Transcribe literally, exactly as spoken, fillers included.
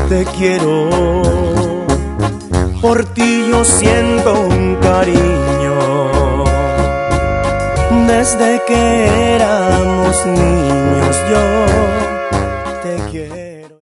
te quiero. Por ti yo siento un cariño desde que éramos niños. Yo